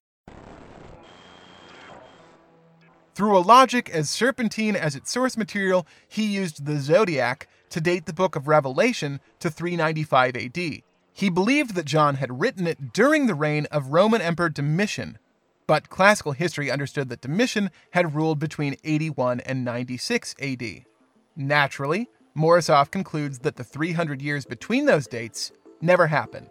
Through a logic as serpentine as its source material, he used the zodiac to date the book of Revelation to 395 AD. He believed that John had written it during the reign of Roman Emperor Domitian, but classical history understood that Domitian had ruled between 81 and 96 AD. Naturally, Morozov concludes that the 300 years between those dates never happened.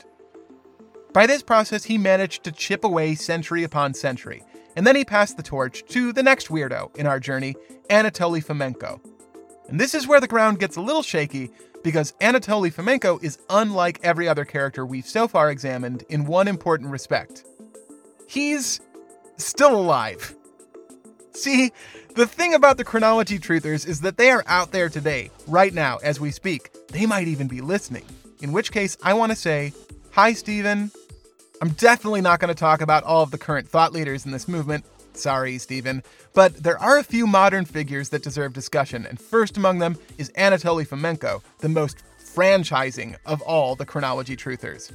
By this process, he managed to chip away century upon century, and then he passed the torch to the next weirdo in our journey, Anatoly Fomenko. And this is where the ground gets a little shaky, because Anatoly Fomenko is unlike every other character we've so far examined in one important respect. He's still alive. See, the thing about the chronology truthers is that they are out there today, right now, as we speak. They might even be listening. In which case, I want to say, hi, Stephen. I'm definitely not going to talk about all of the current thought leaders in this movement. Sorry, Stephen. But there are a few modern figures that deserve discussion, and first among them is Anatoly Fomenko, the most franchising of all the chronology truthers.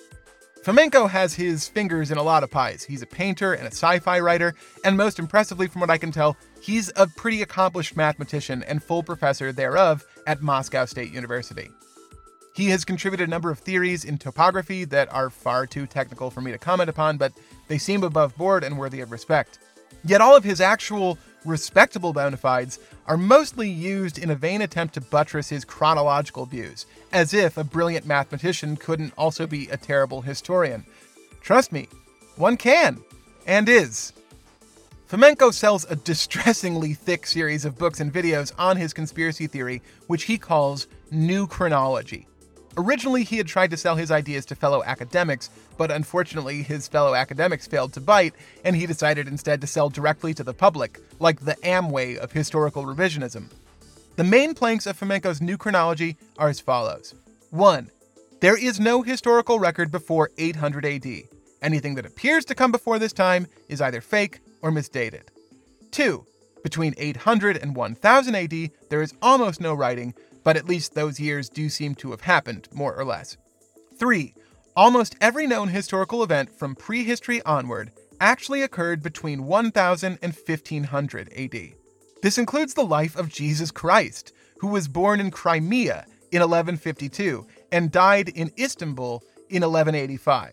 Fomenko has his fingers in a lot of pies. He's a painter and a sci-fi writer, and most impressively from what I can tell, he's a pretty accomplished mathematician and full professor thereof at Moscow State University. He has contributed a number of theories in topography that are far too technical for me to comment upon, but they seem above board and worthy of respect. Yet all of his actual respectable bona fides are mostly used in a vain attempt to buttress his chronological views, as if a brilliant mathematician couldn't also be a terrible historian. Trust me, one can, and is. Fomenko sells a distressingly thick series of books and videos on his conspiracy theory, which he calls New Chronology. Originally, he had tried to sell his ideas to fellow academics, but unfortunately his fellow academics failed to bite, and he decided instead to sell directly to the public, like the Amway of historical revisionism. The main planks of Fomenko's New Chronology are as follows. 1. There is no historical record before 800 AD. Anything that appears to come before this time is either fake or misdated. 2. Between 800 and 1000 AD, there is almost no writing, but at least those years do seem to have happened, more or less. 3. Almost every known historical event from prehistory onward actually occurred between 1000 and 1500 AD. This includes the life of Jesus Christ, who was born in Crimea in 1152 and died in Istanbul in 1185.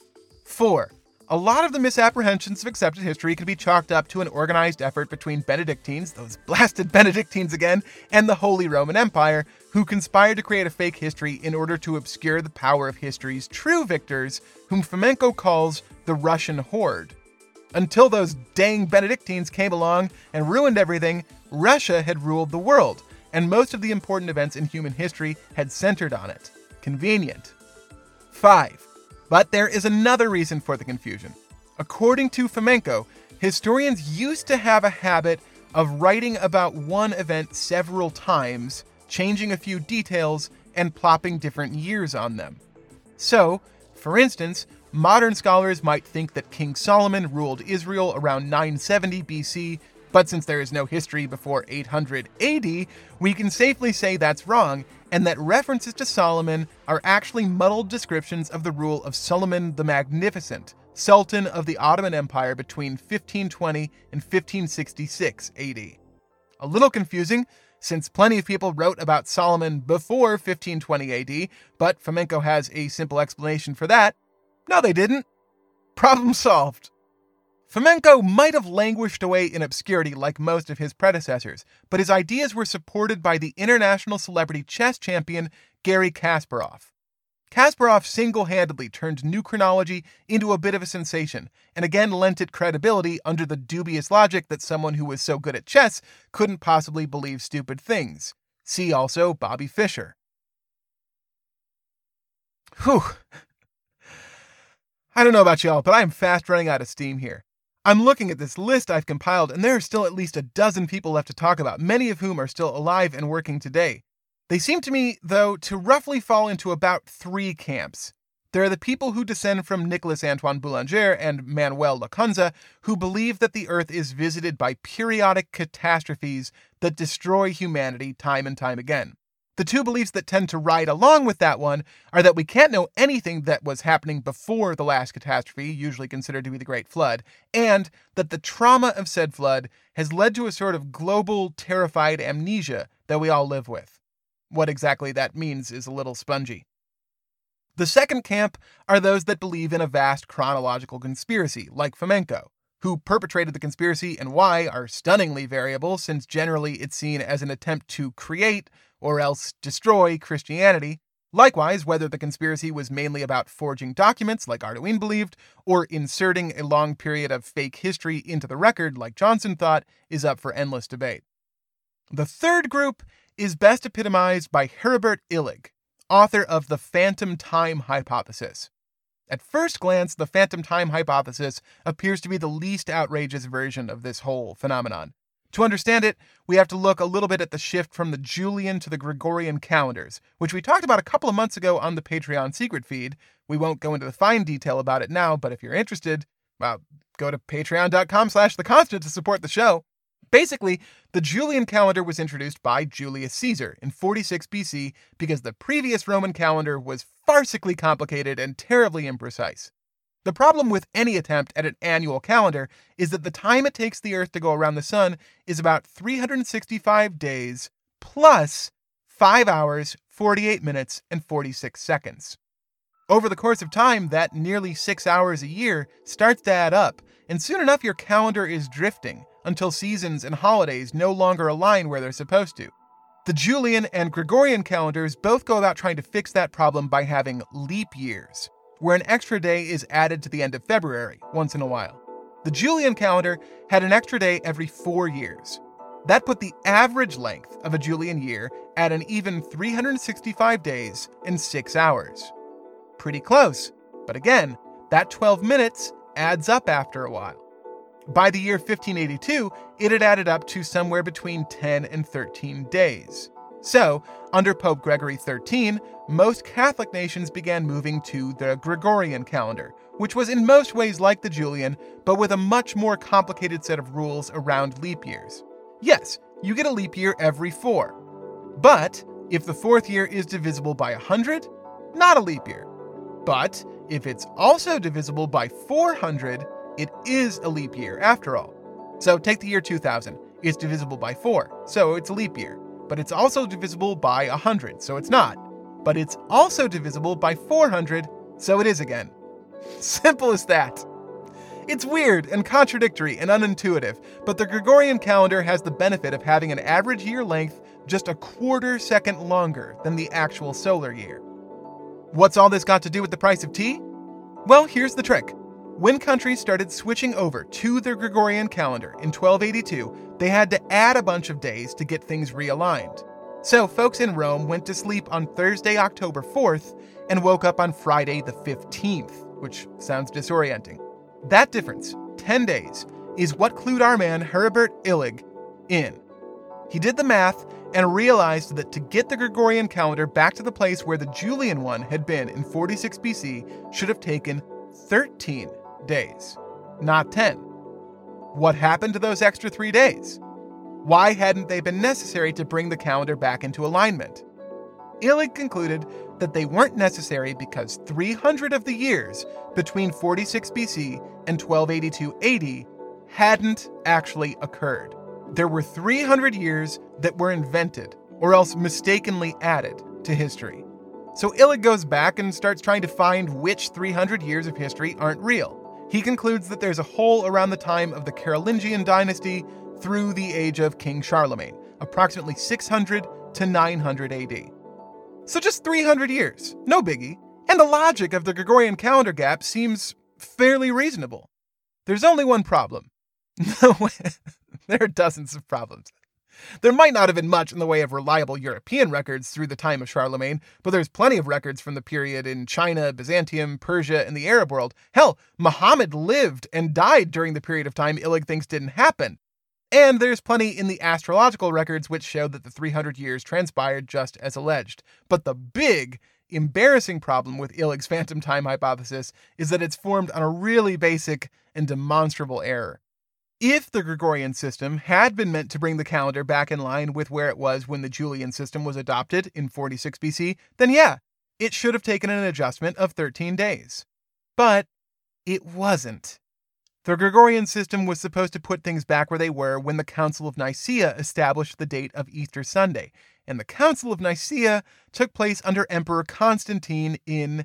4. A lot of the misapprehensions of accepted history can be chalked up to an organized effort between Benedictines, those blasted Benedictines again, and the Holy Roman Empire, who conspired to create a fake history in order to obscure the power of history's true victors, whom Fomenko calls the Russian Horde. Until those dang Benedictines came along and ruined everything, Russia had ruled the world, and most of the important events in human history had centered on it. Convenient. 5. But there is another reason for the confusion. According to Fomenko, historians used to have a habit of writing about one event several times, changing a few details, and plopping different years on them. So, for instance, modern scholars might think that King Solomon ruled Israel around 970 BC, but since there is no history before 800 AD, we can safely say that's wrong, and that references to Solomon are actually muddled descriptions of the rule of Suleiman the Magnificent, Sultan of the Ottoman Empire between 1520 and 1566 AD. A little confusing, since plenty of people wrote about Solomon before 1520 AD, but Fomenko has a simple explanation for that. No, they didn't. Problem solved. Fomenko might have languished away in obscurity like most of his predecessors, but his ideas were supported by the international celebrity chess champion Garry Kasparov. Kasparov single-handedly turned new chronology into a bit of a sensation, and again lent it credibility under the dubious logic that someone who was so good at chess couldn't possibly believe stupid things. See also Bobby Fischer. Whew. I don't know about y'all, but I'm fast running out of steam here. I'm looking at this list I've compiled, and there are still at least a dozen people left to talk about, many of whom are still alive and working today. They seem to me, though, to roughly fall into about three camps. There are the people who descend from Nicolas Antoine Boulanger and Manuel Lacunza, who believe that the Earth is visited by periodic catastrophes that destroy humanity time and time again. The two beliefs that tend to ride along with that one are that we can't know anything that was happening before the last catastrophe, usually considered to be the Great Flood, and that the trauma of said flood has led to a sort of global, terrified amnesia that we all live with. What exactly that means is a little spongy. The second camp are those that believe in a vast chronological conspiracy, like Fomenko. Who perpetrated the conspiracy and why are stunningly variable, since generally it's seen as an attempt to create or else destroy Christianity. Likewise, whether the conspiracy was mainly about forging documents, like Arduin believed, or inserting a long period of fake history into the record, like Johnson thought, is up for endless debate. The third group is best epitomized by Heribert Illig, author of the Phantom Time Hypothesis. At first glance, the phantom time hypothesis appears to be the least outrageous version of this whole phenomenon. To understand it, we have to look a little bit at the shift from the Julian to the Gregorian calendars, which we talked about a couple of months ago on the Patreon secret feed. We won't go into the fine detail about it now, but if you're interested, well, go to patreon.com/theconstant to support the show. Basically, the Julian calendar was introduced by Julius Caesar in 46 BC because the previous Roman calendar was farcically complicated and terribly imprecise. The problem with any attempt at an annual calendar is that the time it takes the Earth to go around the Sun is about 365 days plus 5 hours, 48 minutes, and 46 seconds. Over the course of time, that nearly 6 hours a year starts to add up, and soon enough your calendar is drifting until seasons and holidays no longer align where they're supposed to. The Julian and Gregorian calendars both go about trying to fix that problem by having leap years, where an extra day is added to the end of February once in a while. The Julian calendar had an extra day every 4 years. That put the average length of a Julian year at an even 365 days and 6 hours. Pretty close, but again, that 12 minutes adds up after a while. By the year 1582, it had added up to somewhere between 10 and 13 days. So, under Pope Gregory XIII, most Catholic nations began moving to the Gregorian calendar, which was in most ways like the Julian, but with a much more complicated set of rules around leap years. Yes, you get a leap year every 4. But if the 4th year is divisible by 100, not a leap year. But if it's also divisible by 400, it is a leap year after all. So take the year 2000. It's divisible by 4, so it's a leap year. But it's also divisible by 100, so it's not. But it's also divisible by 400, so it is again. Simple as that. It's weird and contradictory and unintuitive, but the Gregorian calendar has the benefit of having an average year length just a quarter second longer than the actual solar year. What's all this got to do with the price of tea? Well, here's the trick. When countries started switching over to the Gregorian calendar in 1282, they had to add a bunch of days to get things realigned. So folks in Rome went to sleep on Thursday, October 4th, and woke up on Friday the 15th, which sounds disorienting. That difference, 10 days, is what clued our man Heribert Illig in. He did the math and realized that to get the Gregorian calendar back to the place where the Julian one had been in 46 BC should have taken 13 days, not 10. What happened to those extra 3 days? Why hadn't they been necessary to bring the calendar back into alignment? Illig concluded that they weren't necessary because 300 of the years between 46 BC and 1282 AD hadn't actually occurred. There were 300 years that were invented, or else mistakenly added, to history. So Illig goes back and starts trying to find which 300 years of history aren't real. He concludes that there's a hole around the time of the Carolingian dynasty through the age of King Charlemagne, approximately 600 to 900 AD. So just 300 years, no biggie, and the logic of the Gregorian calendar gap seems fairly reasonable. There's only one problem. There are dozens of problems. There might not have been much in the way of reliable European records through the time of Charlemagne, but there's plenty of records from the period in China, Byzantium, Persia, and the Arab world. Hell, Muhammad lived and died during the period of time Illig thinks didn't happen. And there's plenty in the astrological records which show that the 300 years transpired just as alleged. But the big, embarrassing problem with Illig's phantom time hypothesis is that it's formed on a really basic and demonstrable error. If the Gregorian system had been meant to bring the calendar back in line with where it was when the Julian system was adopted in 46 BC, then yeah, it should have taken an adjustment of 13 days. But it wasn't. The Gregorian system was supposed to put things back where they were when the Council of Nicaea established the date of Easter Sunday, and the Council of Nicaea took place under Emperor Constantine in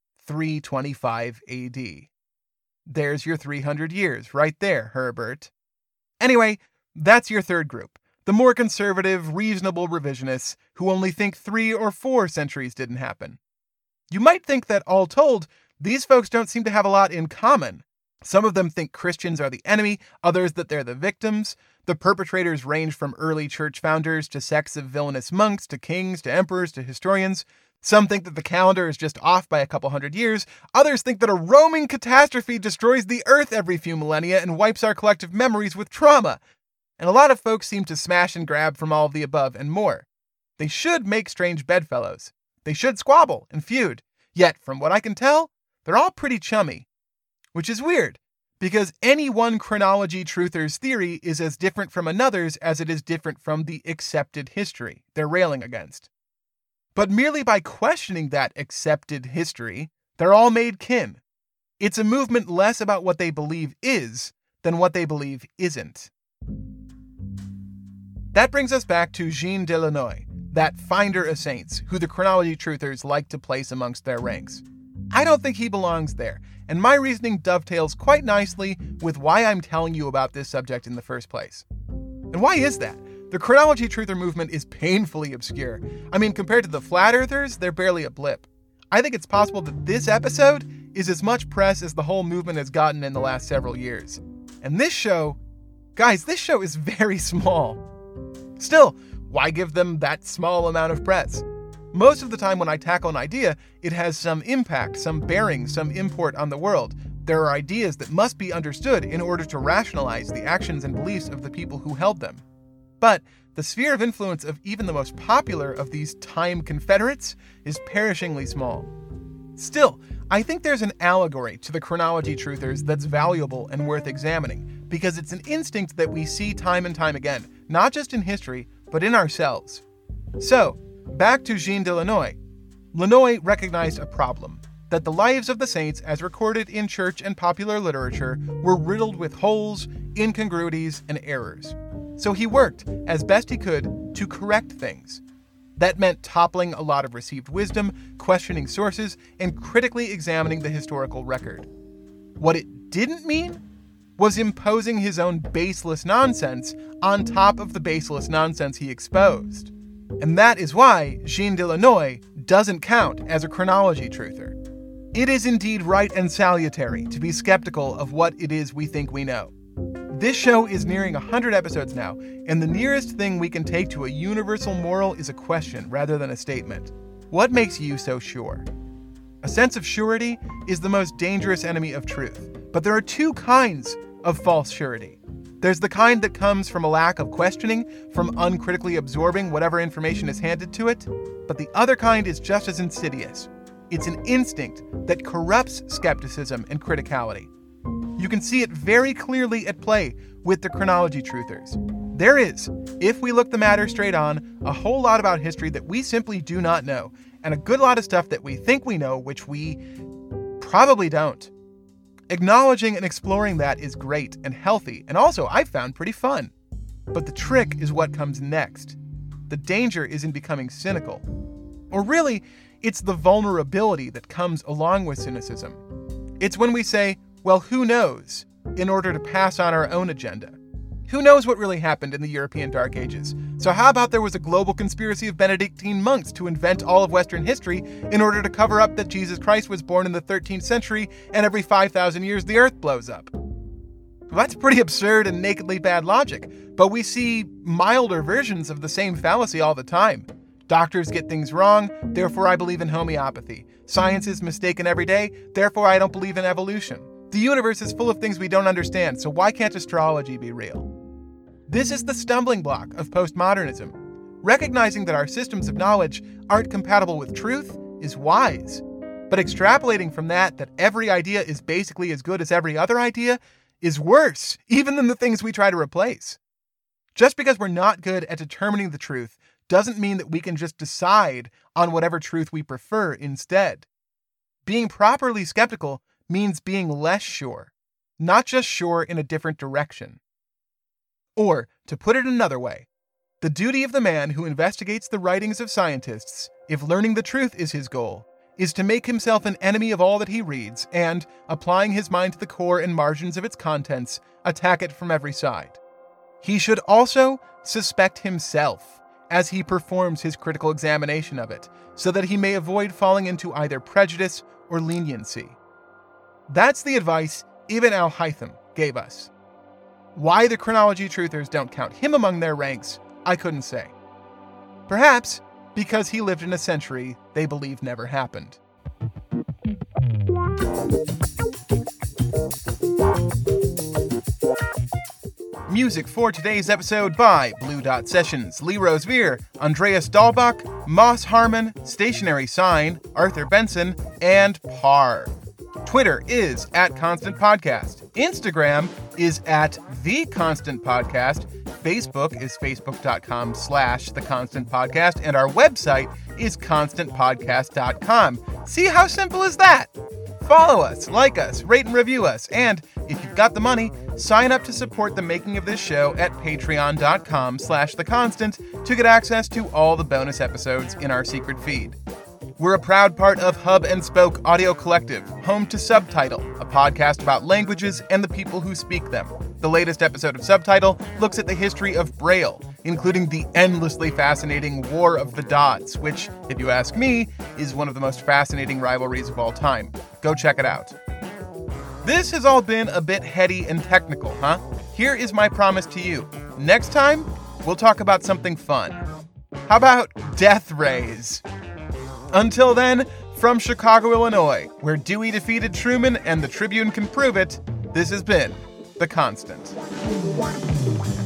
325 AD. There's your 300 years right there, Herbert. Anyway, that's your third group, the more conservative, reasonable revisionists who only think 3 or 4 centuries didn't happen. You might think that all told, these folks don't seem to have a lot in common. Some of them think Christians are the enemy, others that they're the victims. The perpetrators range from early church founders to sects of villainous monks to kings to emperors to historians. Some think that the calendar is just off by a couple hundred years. Others think that a roaming catastrophe destroys the earth every few millennia and wipes our collective memories with trauma. And a lot of folks seem to smash and grab from all of the above and more. They should make strange bedfellows. They should squabble and feud. Yet, from what I can tell, they're all pretty chummy. Which is weird, because any one chronology truther's theory is as different from another's as it is different from the accepted history they're railing against. But merely by questioning that accepted history, they're all made kin. It's a movement less about what they believe is than what they believe isn't. That brings us back to Jean de Lannoy, that finder of saints who the chronology truthers like to place amongst their ranks. I don't think he belongs there, and my reasoning dovetails quite nicely with why I'm telling you about this subject in the first place. And why is that? The chronology truther movement is painfully obscure. I mean, compared to the flat earthers, they're barely a blip. I think it's possible that this episode is as much press as the whole movement has gotten in the last several years. And this show, guys, this show is very small. Still, why give them that small amount of press? Most of the time when I tackle an idea, it has some impact, some bearing, some import on the world. There are ideas that must be understood in order to rationalize the actions and beliefs of the people who held them. But the sphere of influence of even the most popular of these time confederates is perishingly small. Still, I think there's an allegory to the chronology truthers that's valuable and worth examining, because it's an instinct that we see time and time again, not just in history, but in ourselves. So, back to Jean de Lannoy. Lannoy recognized a problem, that the lives of the saints as recorded in church and popular literature were riddled with holes, incongruities, and errors. So he worked, as best he could, to correct things. That meant toppling a lot of received wisdom, questioning sources, and critically examining the historical record. What it didn't mean was imposing his own baseless nonsense on top of the baseless nonsense he exposed. And that is why Jean de Lannoy doesn't count as a chronology truther. It is indeed right and salutary to be skeptical of what it is we think we know. This show is nearing 100 episodes now, and the nearest thing we can take to a universal moral is a question rather than a statement. What makes you so sure? A sense of surety is the most dangerous enemy of truth, but there are two kinds of false surety. There's the kind that comes from a lack of questioning, from uncritically absorbing whatever information is handed to it. But the other kind is just as insidious. It's an instinct that corrupts skepticism and criticality. You can see it very clearly at play with the chronology truthers. There is, if we look the matter straight on, a whole lot about history that we simply do not know, and a good lot of stuff that we think we know, which we probably don't. Acknowledging and exploring that is great and healthy, and also I've found pretty fun. But the trick is what comes next. The danger is in becoming cynical. Or really, it's the vulnerability that comes along with cynicism. It's when we say, well, who knows, in order to pass on our own agenda. Who knows what really happened in the European Dark Ages? So how about there was a global conspiracy of Benedictine monks to invent all of Western history in order to cover up that Jesus Christ was born in the 13th century and every 5,000 years the earth blows up? Well, that's pretty absurd and nakedly bad logic, but we see milder versions of the same fallacy all the time. Doctors get things wrong, therefore I believe in homeopathy. Science is mistaken every day, therefore I don't believe in evolution. The universe is full of things we don't understand, so why can't astrology be real? This is the stumbling block of postmodernism. Recognizing that our systems of knowledge aren't compatible with truth is wise. But extrapolating from that every idea is basically as good as every other idea is worse, even than the things we try to replace. Just because we're not good at determining the truth doesn't mean that we can just decide on whatever truth we prefer instead. Being properly skeptical means being less sure, not just sure in a different direction. Or, to put it another way, the duty of the man who investigates the writings of scientists, if learning the truth is his goal, is to make himself an enemy of all that he reads and, applying his mind to the core and margins of its contents, attack it from every side. He should also suspect himself as he performs his critical examination of it, so that he may avoid falling into either prejudice or leniency. That's the advice Ibn al-Haytham gave us. Why the chronology truthers don't count him among their ranks, I couldn't say. Perhaps because he lived in a century they believe never happened. Music for today's episode by Blue Dot Sessions, Lee Rose Veer, Andreas Dahlbach, Moss Harmon, Stationary Sign, Arthur Benson, and Parr. Twitter is @ConstantPodcast. Instagram is @TheConstantPodcast. Facebook is facebook.com/TheConstantPodcast. And our website is ConstantPodcast.com. See how simple is that? Follow us, like us, rate and review us. And if you've got the money, sign up to support the making of this show at patreon.com/TheConstant to get access to all the bonus episodes in our secret feed. We're a proud part of Hub and Spoke Audio Collective, home to Subtitle, a podcast about languages and the people who speak them. The latest episode of Subtitle looks at the history of Braille, including the endlessly fascinating War of the Dots, which, if you ask me, is one of the most fascinating rivalries of all time. Go check it out. This has all been a bit heady and technical, huh? Here is my promise to you. Next time, we'll talk about something fun. How about death rays? Until then, from Chicago, Illinois, where Dewey defeated Truman and the Tribune can prove it, this has been The Constant.